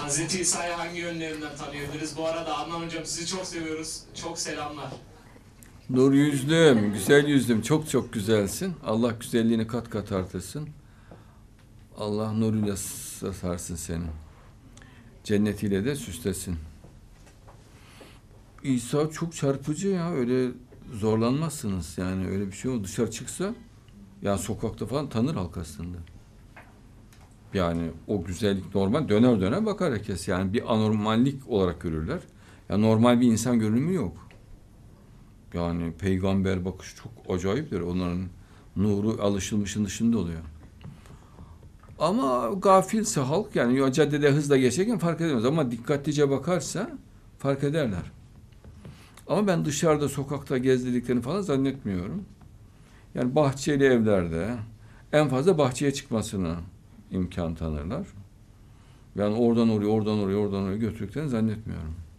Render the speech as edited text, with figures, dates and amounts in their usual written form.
Hazreti İsa'yı hangi yönlerinden tanıyabiliriz? Bu arada Adnan Hocam sizi çok seviyoruz. Çok selamlar. Nur yüzlüm, güzel yüzlüm, çok çok güzelsin. Allah güzelliğini kat kat artırsın. Allah nuruyla sarsın seni. Cennetiyle de süslesin. İsa çok çarpıcı ya, öyle zorlanmazsınız yani, öyle bir şey olur. Dışarı çıksa, yani sokakta falan tanır halk aslında. Yani o güzellik normal, döner döner bakar herkes, yani bir anormallik olarak görürler. Ya normal bir insan görünümü yok. Yani peygamber bakışı çok acayiptir. Onların nuru alışılmışın dışında oluyor. Ama gafilse halk, yani caddede hızla geçerken fark edemez. Ama dikkatlice bakarsa fark ederler. Ama ben dışarıda sokakta gezdirdiklerini falan zannetmiyorum. Yani bahçeli evlerde en fazla bahçeye çıkmasına imkan tanırlar. Yani oradan oraya, oradan oraya, oradan oraya götürdüklerini zannetmiyorum.